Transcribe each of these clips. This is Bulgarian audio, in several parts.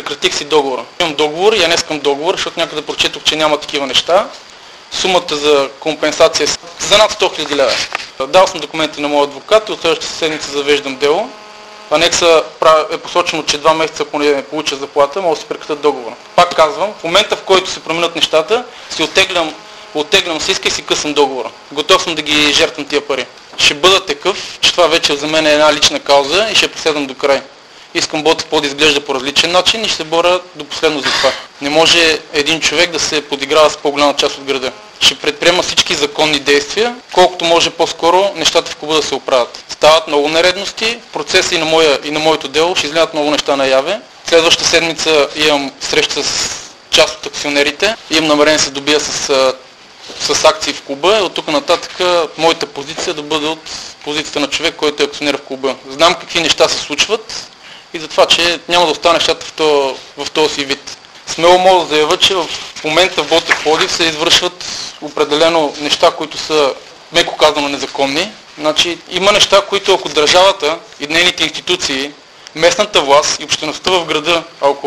прекратих си договора. Имам договор и я не искам договор, защото някъде прочетох, че няма такива неща. Сумата за компенсация е за над 100 000 лева. Дал съм документи на моят адвокат и от следващата седмица завеждам дело. Анекса е посочено, че 2 месеца, ако не получа заплата, може да се прекратят договора. Пак казвам, в момента в който се променят нещата, си оттеглям с иска и си късам договора. Готов съм да ги жертвам тия пари. Ще бъда такъв, че това вече за мен е една лична кауза и ще преследвам до край. Искам Ботев да изглежда по различен начин и ще се боря до последно за това. Не може един човек да се подиграва с по-голяма част от града. Ще предприема всички законни действия, колкото може по-скоро нещата в клуба да се оправят. Стават много нередности, в процеса и на моето дело ще излязат много неща наяве. Следващата седмица имам среща с част от акционерите, имам намерение да се добия с акции в клуба и от тук нататък моята позиция да бъде от позицията на човек, който е акционер в клуба. Знам какви неща се случват и затова, че няма да остане нещата в този си вид. Смело мога да заявя, че в момента в Ботев Пловдив се извършват определено неща, които са, меко казано, незаконни. Значи, има неща, които ако държавата и нейните институции, местната власт и обществеността в града,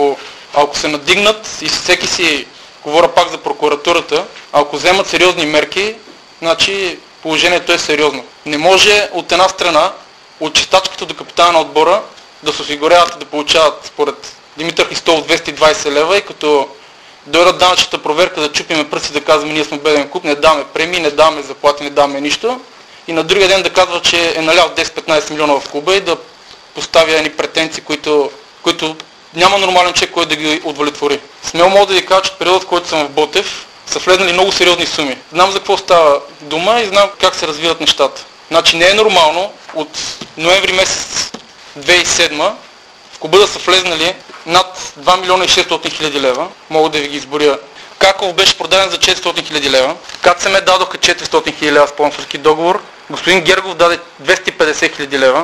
ако се надигнат и всеки си, говоря пак за прокуратурата, ако вземат сериозни мерки, значи положението е сериозно. Не може от една страна, от чистачката до капитана на отбора, да се осигуряват и да получават според Димитър Христов 220 лева и като дойдат данъчната проверка да чупиме пръсти да казваме ние сме беден клуб, не даваме премии, не даваме заплати, не даваме нищо и на другия ден да казва, че е налял 10-15 милиона в клуба и да поставя едни претенции, които няма нормален човек, който да ги удовлетвори. Смело мога да ви кажа, че в периодът, в който съм в Ботев, са влезнали много сериозни суми. Знам за какво става дума и знам как се развиват нещата. Значи не е нормално от ноември месец 2007 в клуба да са влезнали над 2 милиона и 600 хиляди лева. Мога да ви ги изборя. Каков беше продаден за 400 хиляди лева. КЦМ дадоха 400 хиляди лева спонсорски договор. Господин Гергов даде 250 хиляди лева.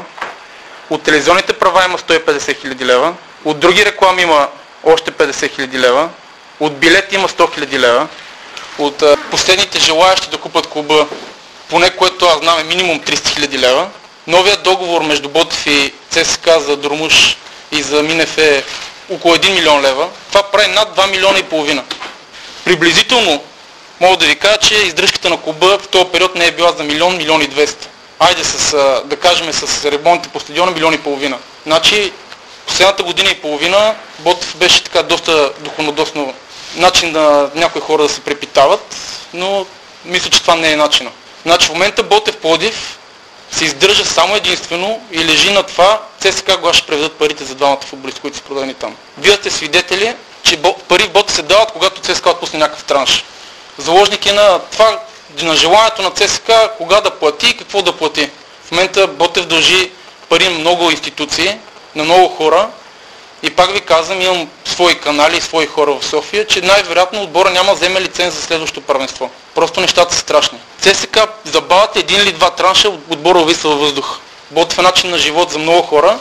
От телевизионните права има 150 хиляди лева. От други реклами има още 50 хиляди лева. От билети има 100 хиляди лева. От последните желаящи да купат клуба, поне което аз знам, е минимум 300 хиляди лева. Новият договор между Ботев и ЦСКА за Дормуш и за Минев е около 1 милион лева. Това прави над 2 милиона и половина. Приблизително мога да ви кажа, че издръжката на клуба в този период не е била за милион, милион и 200. Айде да кажем с ремонтите по стадиона милион и половина. Значи последната година и половина Ботев беше така доста доходоносен начин на някои хора да се препитават, но мисля, че това не е начина. Значи в момента Ботев Пловдив се издържа само единствено и лежи на това ЦСКА кога ще преведат парите за двамата футболисти, които са продадени там. Вие сте свидетели, че пари в Ботев се дават, когато ЦСКА отпусне някакъв транш. Заложник е на това, на желанието на ЦСКА кога да плати и какво да плати. В момента Ботев дължи пари на много институции, на много хора и пак ви казвам, имам свои канали и свои хора в София, че най-вероятно отбора няма да вземе лиценз за следващото първенство. Просто нещата са страшни. ЦСКА забавят един или два транша, отбора увисва във въздух. Ботев е начин на живот за много хора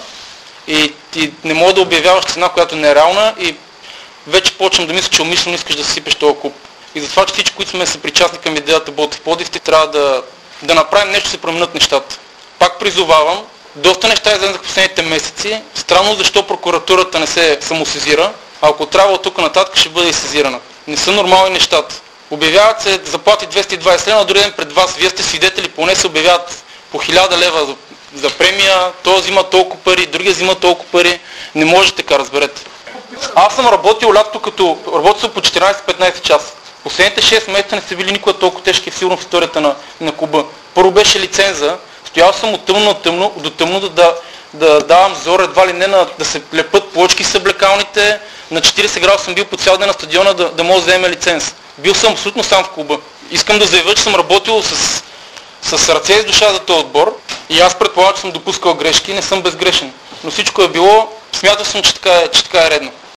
и не мога да обявяваш цена, която не е реална и вече почвам да мисля, че умишлено искаш да сипеш този клуб. И затова, че всички, които сме съпричастни към идеята Ботев Пловдив, трябва да направим нещо, да се променят нещата. Пак призовавам, доста неща излезнаха в последните месеци. Странно защо прокуратурата не се самосезира, а ако трябва от тук нататък ще бъде и сезирана. Не са нормални нещата. Обявяват се заплати 220 лева, на другия ден пред вас, вие сте свидетели, поне се обявяват по 1000 лева за премия, той взима толкова пари, другия взима толкова пари. Не може така, разберете. Аз съм работил лятото, като работил по 14-15 часа. Последните 6 месеца не са били никога толкова тежки сигурно в историята на клуба. Първо беше лиценза, стоял съм от тъмно до тъмно да давам зор, едва ли не да се лепат плочки с облекалните. На 40 градуса съм бил по цял ден на стадиона да мога да вземе лиценз. Бил съм абсолютно сам в клуба. Искам да заявя, че съм работил с ръце и с душа за този отбор и аз предполагам, че съм допускал грешки и не съм безгрешен. Но всичко е било, смятал съм, че така е редно.